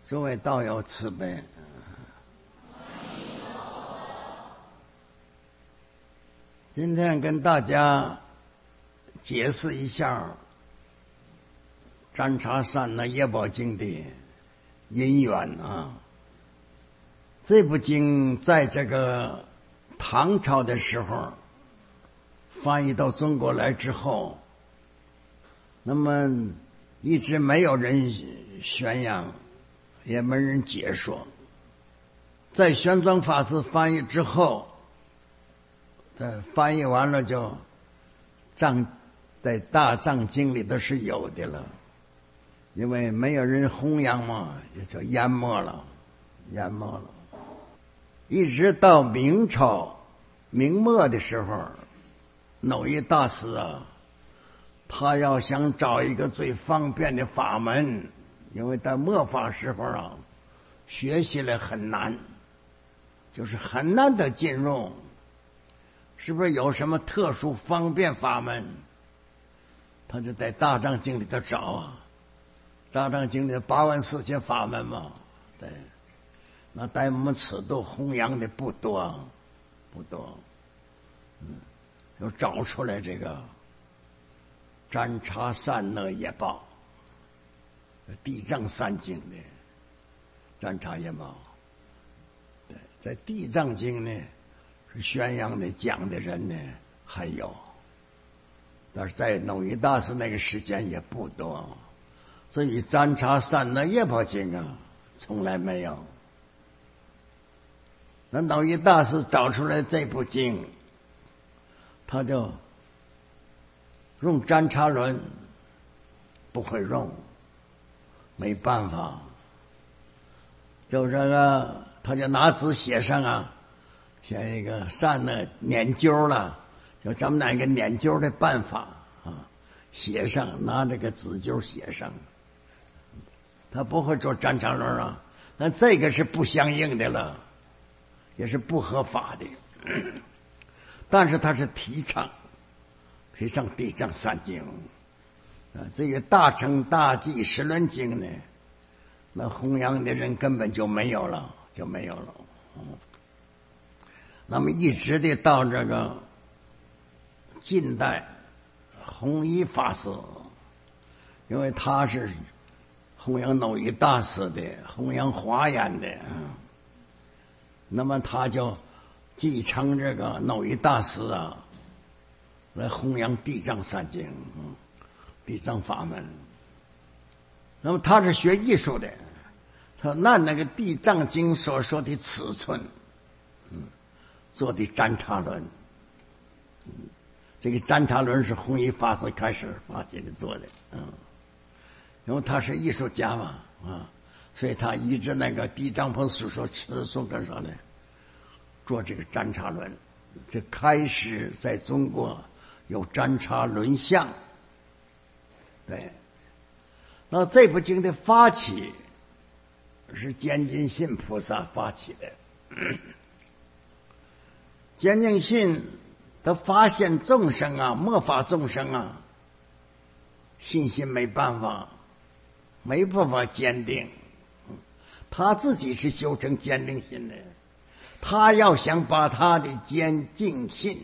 诸位道友慈悲。今天跟大家解释一下占察三那业报经的因缘啊。这部经在这个唐朝的时候翻译到中国来之后，那么一直没有人宣扬，也没人解说。在玄奘法师翻译之后，翻译完了就在大藏经里都是有的了，因为没有人弘扬嘛，也就淹没了。一直到明朝明末的时候，耨益大师啊，他要想找一个最方便的法门，因为在末法时候啊，学习了很难，就是很难的进入。是不是有什么特殊方便法门？他就在大藏经里头找啊，大藏经里的84000法门嘛，对，那在我们此度弘扬的不多，就找出来这个占察三那业报，地藏三经的占察业报。对，在地藏经呢是宣扬的讲的人呢还有，但是在耨益大师那个时间也不多，所以占察三那业报经啊从来没有。那耨益大师找出来这部经，他就用占察轮，不会用，没办法，就这个他就拿纸写上啊，像一个善的研究了，就咱们那个研究的办法啊，写上，拿这个纸揪写上。他不会做占察轮啊，那这个是不相应的了，也是不合法的。但是他是提倡地藏三经啊，这个大乘大寂十轮经呢，那弘扬的人根本就没有了。那么一直的到这个近代，弘一法师，因为他是弘扬耨益大师的，弘扬华严的，那么他就继承这个耨益大师啊，来弘扬地藏三经，地藏法门。那么他是学艺术的，他按那个地藏经所说的尺寸，做的占察轮。这个占察轮是弘一法师开始发起的做的，因为他是艺术家嘛，所以他依着那个地藏菩萨说尺寸干啥呢？做这个占察轮，这开始在中国有占察轮相。对，那这部经的发起是坚进信菩萨发起的。坚进信他发现众生啊，末法众生啊，信心没办法坚定，他自己是修成坚定心的，他要想把他的坚定信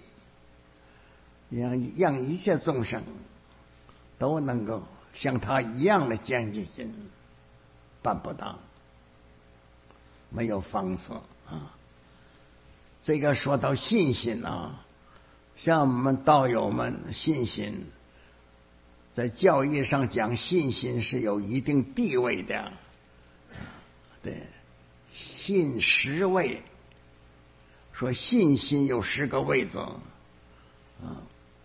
让一切众生都能够像他一样的坚定心，办不到，没有方式啊。这个说到信心啊，像我们道友们信心，在教义上讲信心是有一定地位的。对，信10位，说信心有10个位置啊。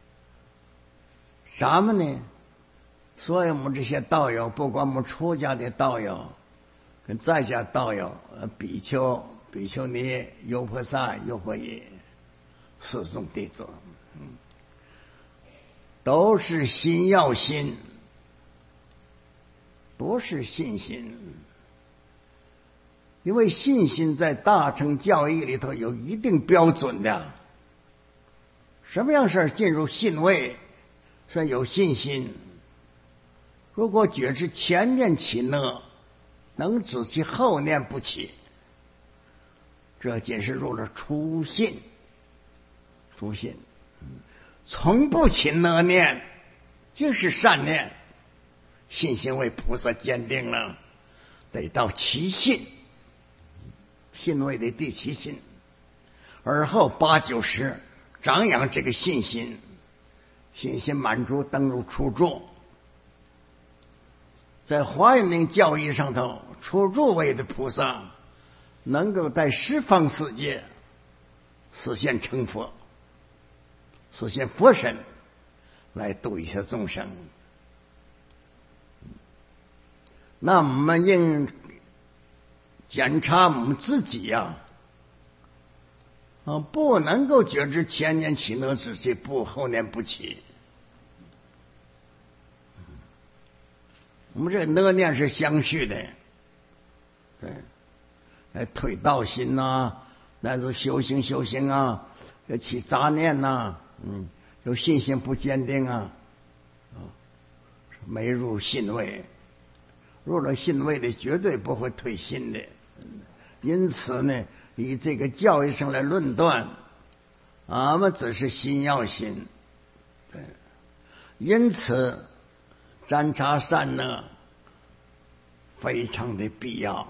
咱们呢，所以我们这些道友，不管我们出家的道友跟在家道友，比丘、比丘尼、优婆塞、优婆夷4种弟子，都是心要心，不是信心。因为信心在大乘教义里头有一定标准的，什么样事进入信位，算有信心。如果觉知前念起乐， 能知其后念不起，这仅是入了初信。初信，从不起恶念，竟是善念。信心为菩萨坚定了，得到其信，信位的第七信，而后8、9、10张扬这个信心，信心满足登入初住。在华严经教义上头，初住位的菩萨能够在十方世界实现成佛，实现佛身，来度一些众生。那我们应检查我们自己呀，不能够觉知前念起恶之气，不后念不起。我们这恶念是相续的，对，来推道心呐，乃至修行啊，要起杂念呐，有信心不坚定啊，没入信位。入了信位的绝对不会退信的，因此呢，以这个教义上来论断，俺们只是心要心，对，因此沾察善恶非常的必要。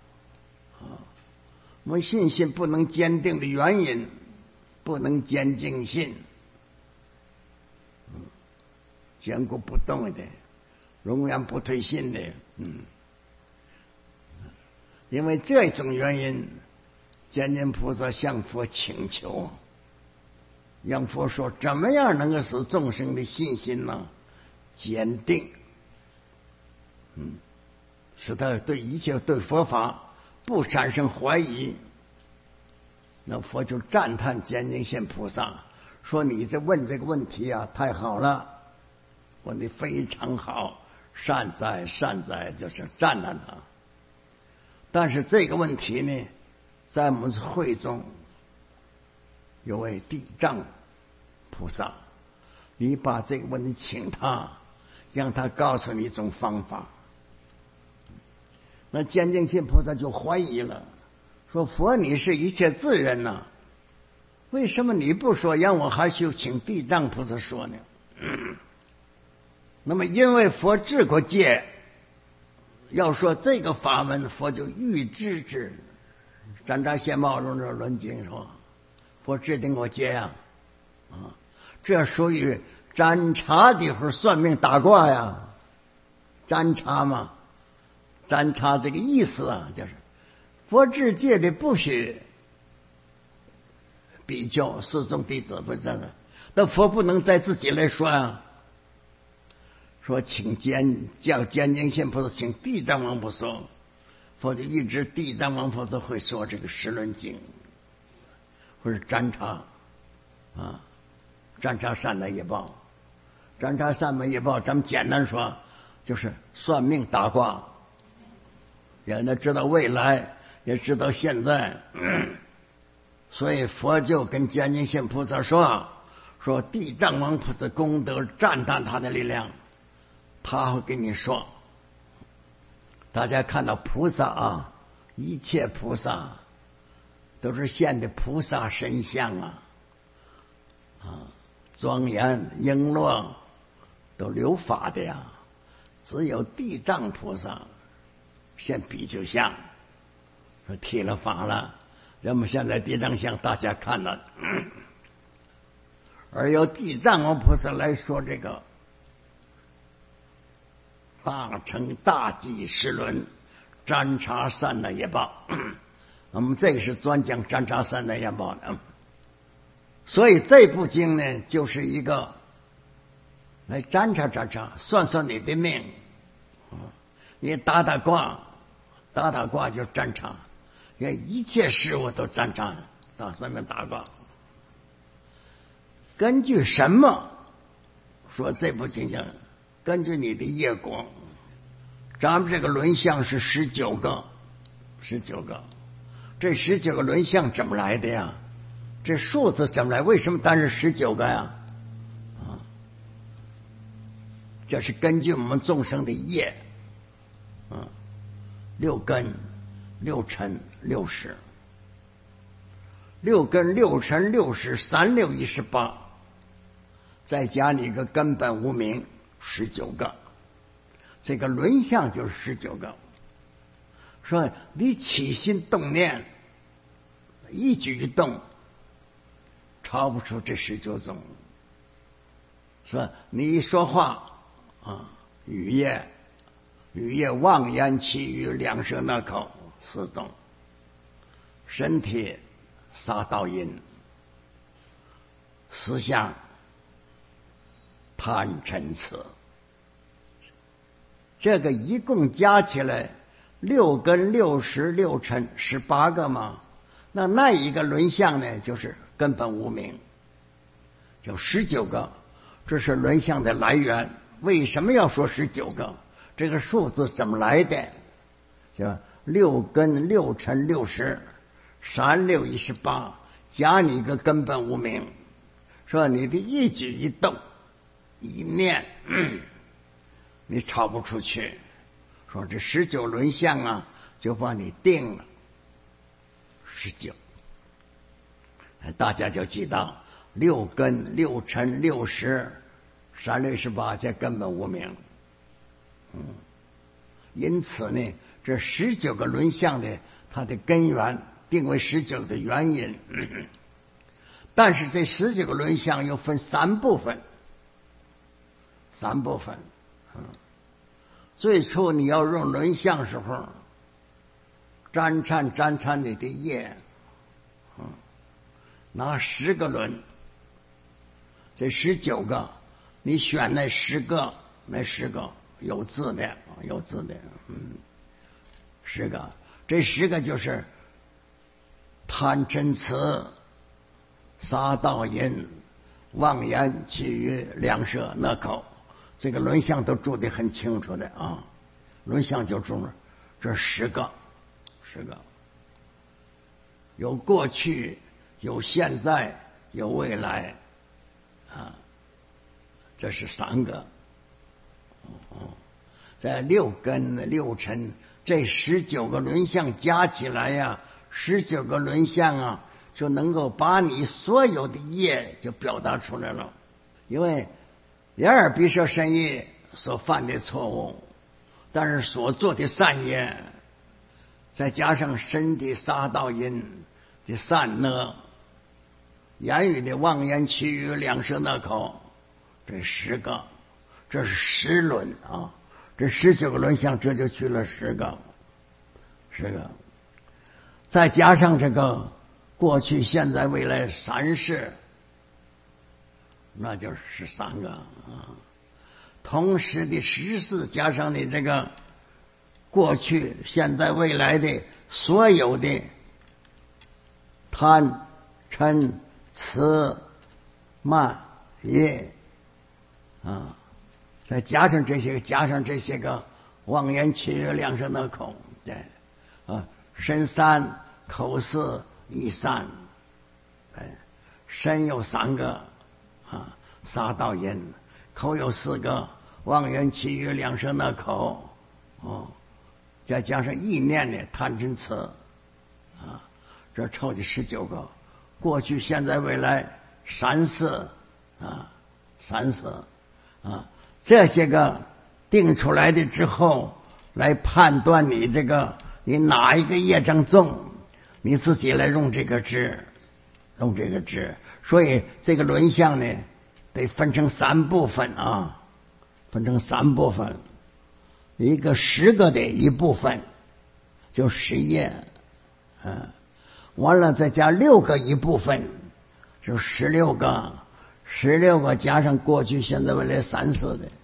我们信心不能坚定的原因，不能坚定信，坚固不动的，永远不退信的。因为这种原因，观音菩萨向佛请求，让佛说怎么样能够使众生的信心呢坚定，使他对一切对佛法不产生怀疑。那佛就赞叹观音现菩萨，说你这问这个问题啊，太好了，问得非常好，善哉善哉，就是赞叹他。但是这个问题呢，在我们会中有位地藏菩萨，你把这个问题请他，让他告诉你一种方法。那坚定信菩萨就怀疑了，说佛你是一切自人呐，为什么你不说，让我还去请地藏菩萨说呢？那么因为佛治过戒，要说这个法门，佛就欲制之。占察现报中这论经说，佛制定过戒呀，这属于占察的和算命打卦呀，占察嘛，占察这个意思啊，就是佛制戒的不许比丘四众弟子不是这个，那佛不能再自己来说啊。说请叫观音现菩萨请地藏王菩萨，佛就一直地藏王菩萨会说这个十轮经，或者占察占察善恶业报，占察善恶业报，咱们简单说就是算命打卦，让他知道未来，也知道现在。所以佛就跟观音现菩萨说地藏王菩萨功德赞叹他的力量，他会跟你说。大家看到菩萨啊，一切菩萨都是现的菩萨神像庄严璎珞，都留法的呀。只有地藏菩萨现比丘像，说剃了发了。咱们现在地藏像大家看了，而由地藏王菩萨来说这个大乘大济十轮占察善恶业报，我们这是专讲占察善恶业报的。所以这部经呢，就是一个来占察占察，算算你的命，你打卦就占察，一切事物都占察，到上面打卦。根据什么说这部经上？根据你的业果。咱们这个轮相是19个，这19个轮相怎么来的呀？这数字怎么来？为什么单是19个呀？这是根据我们众生的业， 六根、六尘、六识，六根、六尘、六识，三六一18，再加你一个根本无明，19个。这个轮相就是19个。说你起心动念，一举一动，超不出这19种。说你一说话啊，语业、妄言、绮语、两舌、那口4种，身体杀盗淫，思想贪嗔痴，这个一共加起来6根、6识、6尘18个嘛。那一个轮相呢，就是根本无明，就19个。这是轮相的来源。为什么要说19个？这个数字怎么来的？就6根、6尘、6识，3六一18，加你一个根本无明。说你的一举一动、一念，你超不出去。说这19轮相啊，就把你定了19。大家就记到6根、6尘、6识，3六18加根本无明。因此呢，这19个轮相的它的根源定为19的原因。但是这19个轮相又分3部分。最初你要用轮相时候，沾掺你的业，拿10个轮，这19个你选那10个有字的10个，这10个就是贪嗔痴、杀盗淫、妄言绮语、两舌那口，这个轮相都注得很清楚的啊。轮相就注了这10个，有过去，有现在，有未来啊，这是3个。在6根、6尘这19个轮相加起来呀，19个轮相啊，就能够把你所有的业就表达出来了。因为眼耳鼻舌身意所犯的错误，但是所做的善业，再加上身体杀盗淫的善恶，言语的妄言绮语、两舌那口，这10个，这是10轮啊。这19个轮相，这就去了10个，再加上这个过去、现在、未来3世，那就是13个啊。同时的14加上你这个过去、现在、未来的所有的贪、嗔、痴、慢、疑啊。再加上这些个妄言绮语、两舌那口，对啊，身3，口4，意3，身有3个啊，杀盗淫；口有4个，妄言绮语、两舌那口，再加上意念的贪嗔痴啊，这凑的19个。过去、现在、未来3世啊。这些个定出来的之后，来判断你你哪一个业障重，你自己来用这个支。所以这个轮相呢，得分成3部分啊，一个10个的一部分就10业，完了再加6个一部分就16个。16个加上过去、现在、未来3世的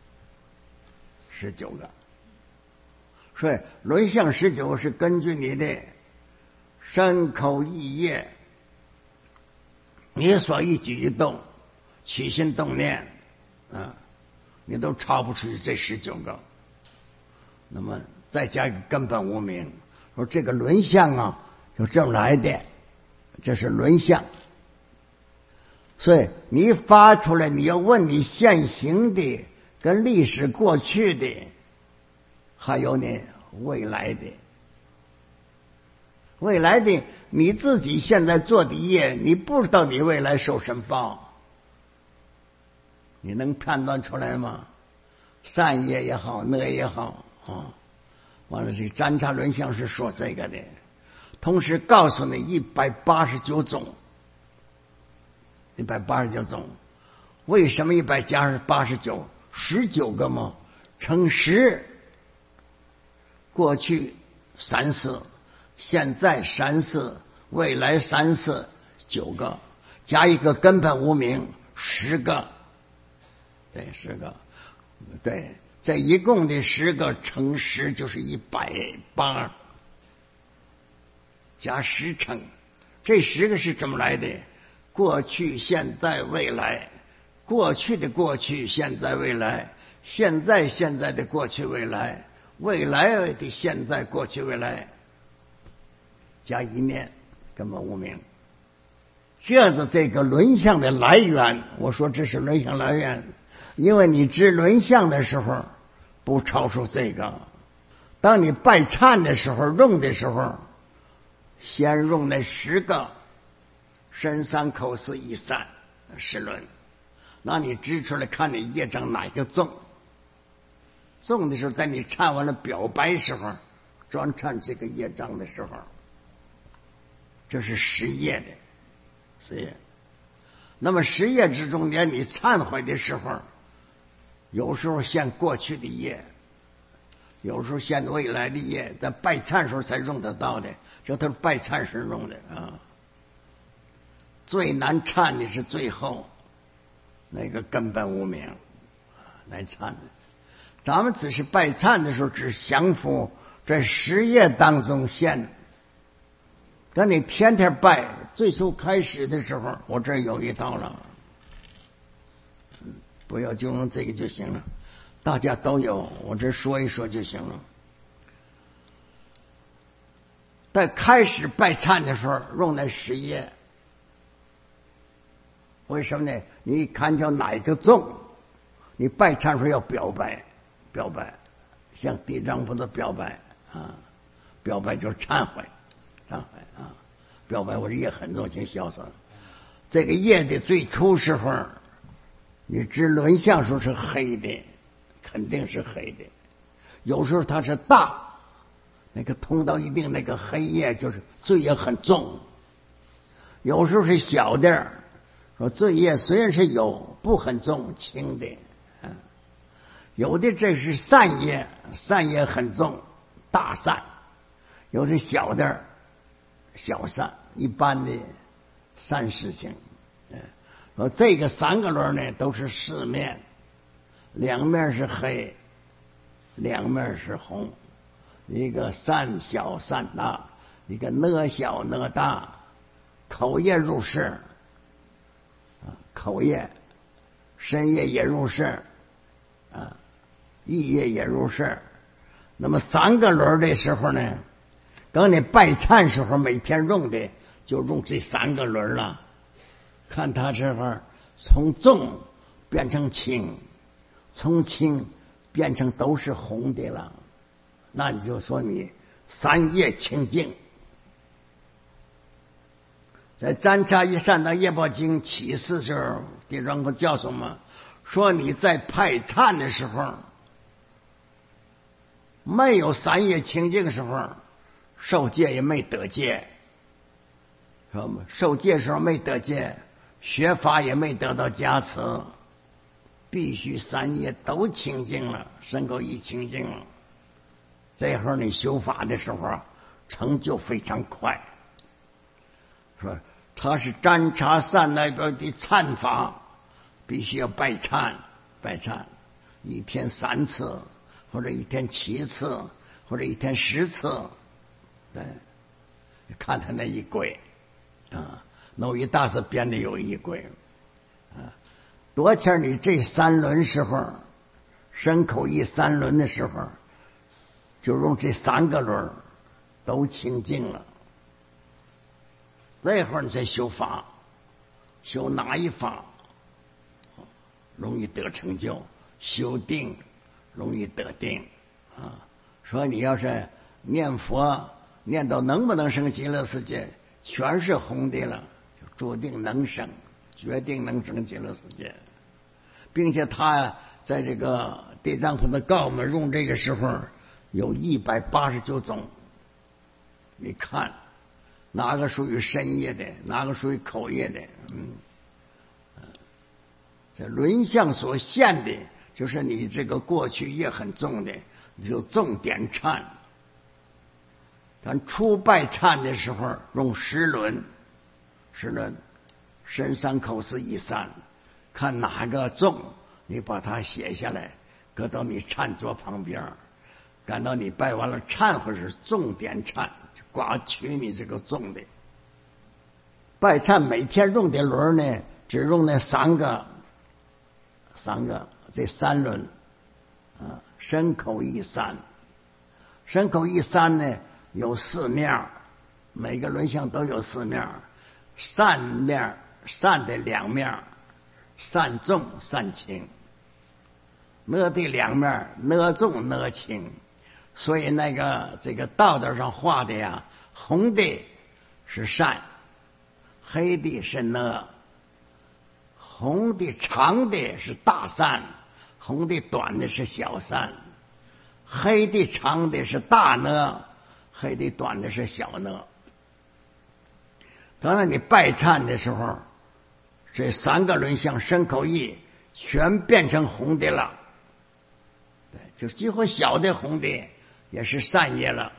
19个，所以轮相19是根据你的身口意业，你所一举一动、起心动念你都超不出去这19个。那么再加一个根本无明，说这个轮相啊，就这么来的，这是轮相。所以你发出来，你要问你现行的、跟历史过去的，还有呢未来的，未来的你自己现在做的业，你不知道你未来受什么报，你能判断出来吗？善业也好，恶也好啊，完了，这个占察轮相是说这个的，同时告诉你189种，189种，为什么189？19个嘛，乘10，过去34，现在34，未来34，9个，加一个根本无明，10个，对，10个，对，这一共的10个乘10就是180，加10乘，这10个是怎么来的？过去、现在、未来，过去的过去、现在、未来，现在的过去、未来，未来的现在、过去、未来，加一念，根本无明。这样子，这个轮相的来源，我说这是轮相来源，因为你知轮相的时候不超出这个。当你拜忏的时候用的时候，先用那10个身三口四意三10轮，那你指出来看你业障哪个重。重的时候，在你忏完了表白时候，专忏这个业障的时候，这是10业的10业。那么10业之中间，你忏悔的时候，有时候现过去的业，有时候现未来的业，在拜忏时候才用得到的，这都是拜忏时用的啊。最难忏的是最后那个根本无明来忏的。咱们只是拜忏的时候，只降服这10业当中现。等你天天拜，最初开始的时候，我这有一道了，不要就用这个就行了，大家都有，我这说一说就行了。在开始拜忏的时候用那10业，为什么呢？你看叫哪个重，你拜忏时候要表白，向地藏菩萨表白啊，表白就是忏悔啊，表白我这业很重，请孝顺。这个业的最初时候，你知轮相时候是黑的，肯定是黑的。有时候它是大，那个通到一定那个黑业就是罪业很重。有时候是小的，说罪业虽然是有，不很重，轻的。有的这是善业，善业很重，大善；有的小的，小善，一般的善事情。说这个3个轮呢，都是4面，2面是黑，2面是红，一个善小善大，一个恶小恶大。口业入世，口业，身业也入世啊，意业也入世。那么3个轮的时候呢，等你拜忏时候，每天用的就用这3个轮了。看他这会儿从重变成轻，从轻变成都是红的了，那你就说你3业清净。在占察一善道业报经启示时候，地藏菩萨教授们说，你在拜忏的时候没有3业清净的时候，受戒也没得戒，知道吗？受戒时候没得戒，学法也没得到加持，必须3业都清净了，身口意清净了，这会儿你修法的时候成就非常快。说他是占察善那边的忏法，必须要拜忏，一天3次，或者一天7次，或者一天10次。对，看他那一轨啊，耨益大师编的有一轨啊。多钱你这3轮时候，身口意3轮的时候，就用这3个轮都清净了。那会儿你再修法，修哪一法容易得成就？修定容易得定啊， 说你要是念佛念到能不能生极乐世界，全是红的了，就注定能生，决定能生极乐世界。并且他在这个地藏菩萨告我们用这个时候有189种，你看哪个属于身业的，哪个属于口业的。这轮相所现的就是你这个过去业很重的，你就重点忏。咱初拜忏的时候用10轮，身三口四意三，看哪个重，你把它写下来，搁到你忏桌旁边。赶到你拜完了忏悔是重点忏，就刮取你这个重的。拜忏每天用的轮呢，只用那3个，这3轮身口意三。身口意三呢有4面，每个轮相都有4面，善面善的2面，善重善轻，呢的2面，呢重呢轻。所以这个道道上画的呀，红的是善，黑的是呢，红的长的是大善，红的短的是小善，黑的长的是大呢，黑的短的是小呢。当然你拜忏的时候，这3个轮相身口意全变成红的了，对，就几乎小的红的也是善业了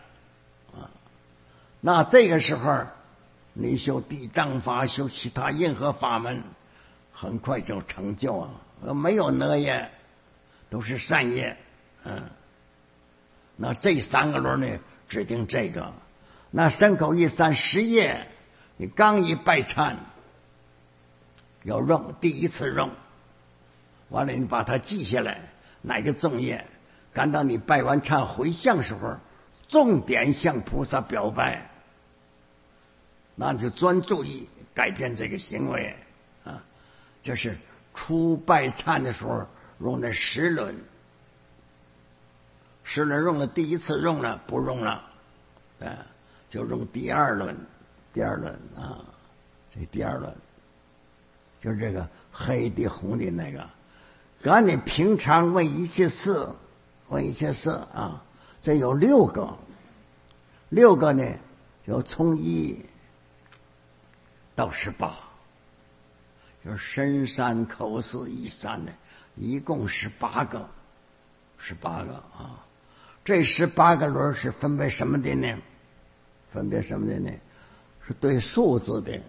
那这个时候你修地藏法，修其他任何法门，很快就成就没有呢业，都是善业。那这3个轮呢，指定这个。那身口意三10业，你刚一拜忏要用，第一次用完了，你把它记下来，哪个重业，赶到你拜完忏回向时候，重点向菩萨表白，那就专注意改变这个行为这是初拜忏的时候用的10轮，10轮用了，第一次用了不用了就用第2轮这第2轮就是这个黑的红的那个。赶你平常问一切事这有6个，6个呢就从1到18，就是身三口四意三的，一共18个这18个轮是分别什么的呢？是对数字的。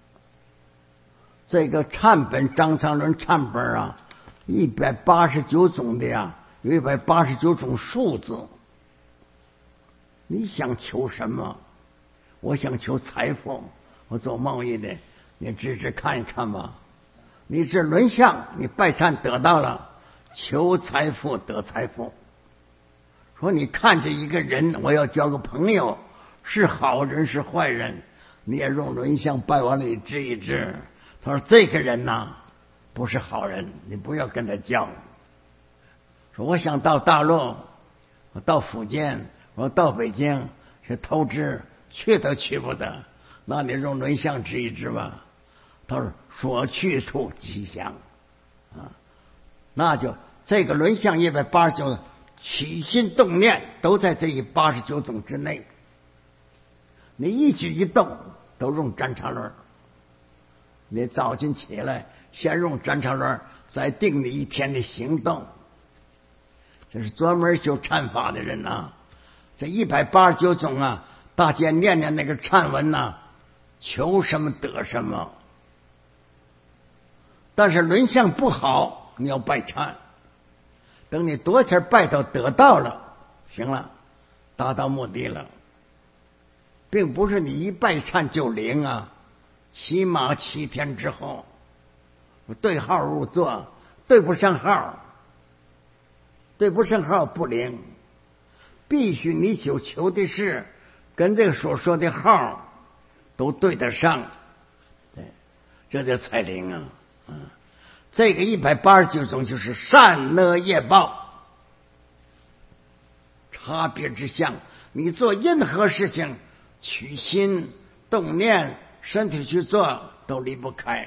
这个忏本张常伦忏本189种的有189种数字。你想求什么？我想求财富，我做贸易的，你指看一看吧。你这轮相，你拜忏得到了，求财富得财富。说你看着一个人，我要交个朋友，是好人是坏人，你也用轮相拜完了，你治一治。他说这个人不是好人，你不要跟他交。说我想到大陆，我到福建，我到北京去投资，去都去不得，那你用轮相治一治吧。他说所去处吉祥那就这个轮相189起心动念都在这189种之内，你一举一动都用占察轮。你早晨起来先用占察轮，再定你一天的行动。这是专门修忏法的人这189种大家念念那个忏文求什么得什么。但是轮相不好，你要拜忏，等你多次拜到得到了，行了，达到目的了。并不是你一拜忏就灵起码7天之后，对号入座，对不上号不灵。必须你所求的事跟这个所说的号都对得上，对，这就才灵这个189种就是善恶业报。 差别之相。你做任何事情，起心动念，身体去做，都离不开。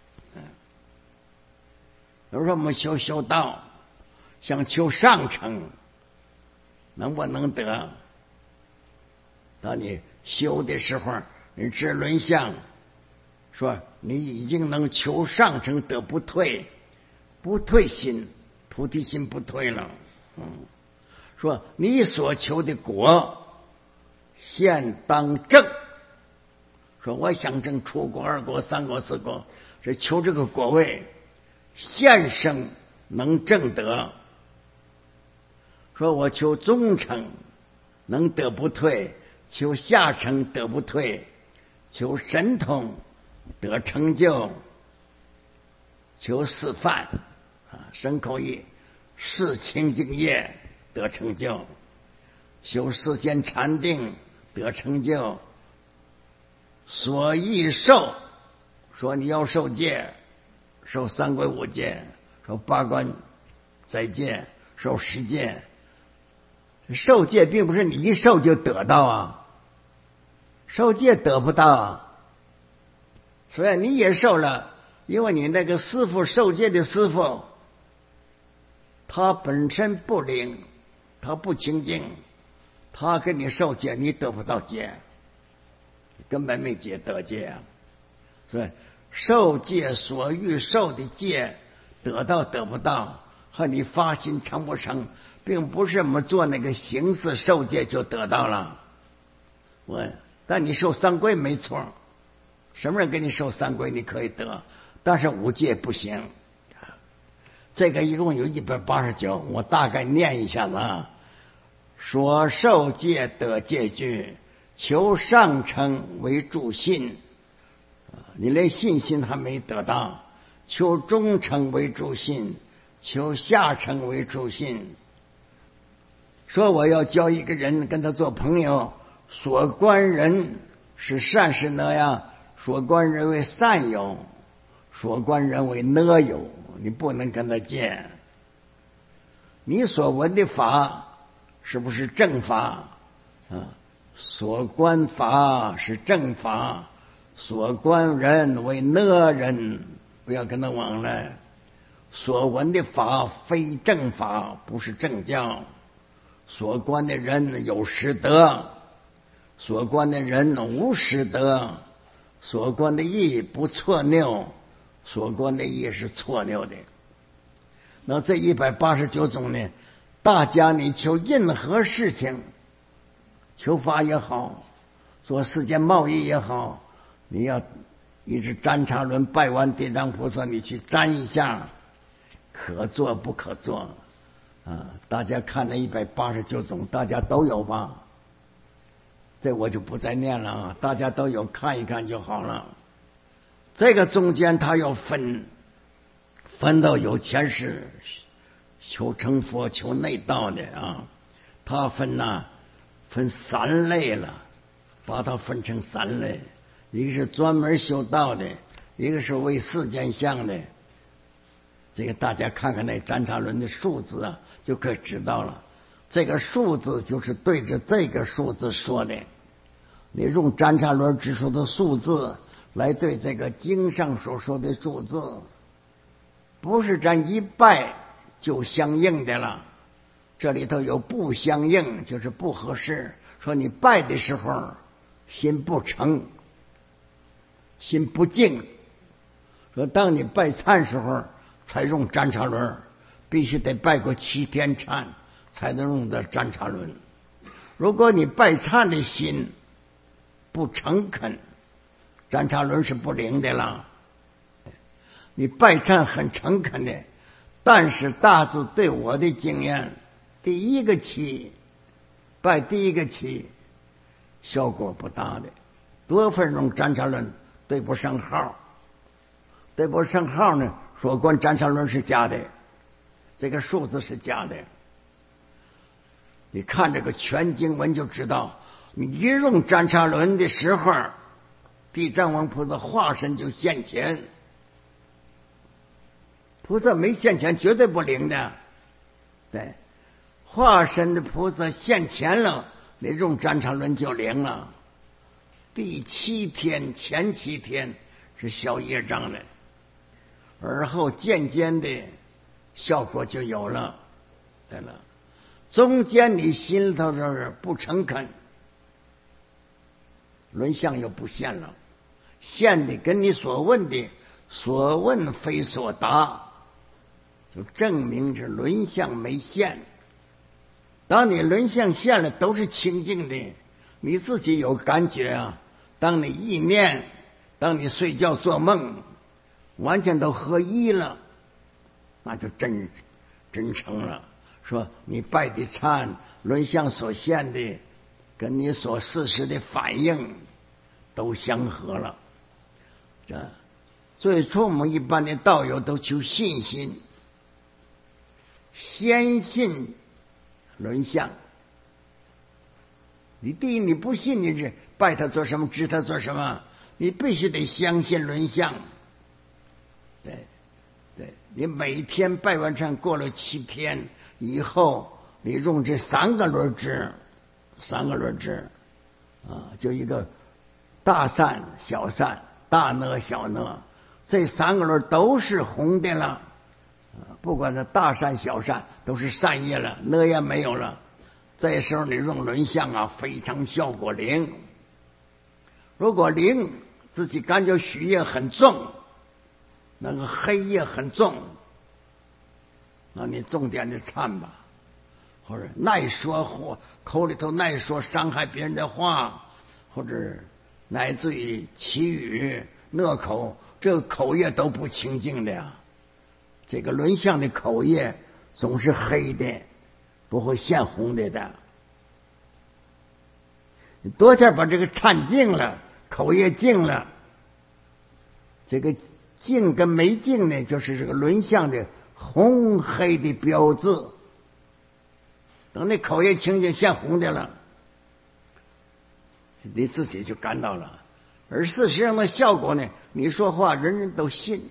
有时候我们修道，想求上乘，能不能得？当你修的时候，你知轮相，说你已经能求上乘，得不退，不退心，菩提心不退了。说你所求的果，现当证。说我想证初果、二果、三果、四果，这求这个果位，现生能证得。说我求中乘能得不退，求下乘得不退，求神通得成就，求四梵身口意四清净业得成就，修世间禅定得成就。所欲受，说你要受戒，受三归五戒，受八关斋戒，受十戒。受戒并不是你一受就得到啊，受戒得不到啊。所以你也受了，因为你那个师父受戒的师父，他本身不灵，他不清净，他给你受戒，你得不到戒，根本没得戒啊。所以受戒所欲受的戒，得到得不到，和你发心成不成，并不是我们做那个形式受戒就得到了。但你受三归没错，什么人给你受三归你可以得，但是五戒不行。这个一共有189，我大概念一下子啊。所受戒得戒具，求上乘为助信，你连信心还没得到；求中乘为助信，求下乘为助信。说我要交一个人跟他做朋友，所观人是善是恶呀？所观人为善友，所观人为恶友，你不能跟他见。你所闻的法是不是正法所观法是正法，所观人为恶人，不要跟他往来。所闻的法非正法，不是正教。所观的人有实德，所观的人无实德，所观的义不错谬，所观的义是错谬的。那这189种呢，大家你求任何事情，求法也好，做世间贸易也好，你要一直占茶轮拜完地藏菩萨，你去占一下，可做不可做大家看了189种，大家都有吧？这我就不再念了大家都有，看一看就好了。这个中间他要分到有钱是求成佛求内道的他分3类了，把它分成3类，一个是专门修道的，一个是为世间相的。这个大家看看那占茶轮的数字就可以知道了。这个数字就是对着这个数字说的，你用占茶轮指数的数字来对这个经上所说的数字，不是咱一拜就相应的了。这里头有不相应，就是不合适。说你拜的时候心不诚，心不静。说当你拜忏时候才用占茶轮，必须得拜过7天忏才能用的占茶轮。如果你拜忏的心不诚恳，占茶轮是不灵的了。你拜忏很诚恳的，但是大致对我的经验，第一个期拜第一个期效果不大的，多份用占茶轮对不上号，对不上号呢，所观占茶轮是假的，这个数字是假的。你看这个全经文就知道，你一用占茶轮的时候，地藏王菩萨化身就现前。菩萨没现前绝对不灵的，对， 化身的菩萨现前了，你用占察轮就灵了。第7篇前7篇是消业障的，而后渐渐的效果就有了。对了，中间你心里头是不诚恳，轮相又不现了，现的跟你所问的所问非所答，就证明这轮相没现。当你轮相现了，都是清净的，你自己有感觉啊。当你意念，当你睡觉做梦，完全都合一了，那就真诚了。说你拜的忏，轮相所现的跟你所事实的反应都相合了。这最初我们一般的道友都求信心，先信轮相。你第一你不信，你是拜他做什么，知他做什么？你必须得相信轮相。对，你每天拜完忏过了7篇以后，你用这3个轮支啊，就一个大善小善，大呢小呢，这3个轮都是红的了。不管是大善小善，都是善业了，呢也没有了。这时候你用轮相啊，非常效果灵。如果灵自己感觉许业很重，那个黑业很重，那你重点的忏吧，或者耐说或口里头耐说伤害别人的话，或者乃至于绮语恶口，这个口业都不清净的呀。这个轮相的口业总是黑的，不会现红的。你多点把这个忏净了，口业净了，这个净跟没净呢，就是这个轮相的红黑的标志。等你口业清净现红的了，你自己就感到了。而事实上的效果呢，你说话人人都信，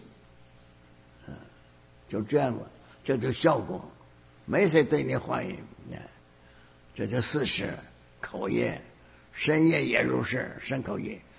就这样吧，这就效果，没谁对你怀疑，这就事实。口业身业也如是，身口业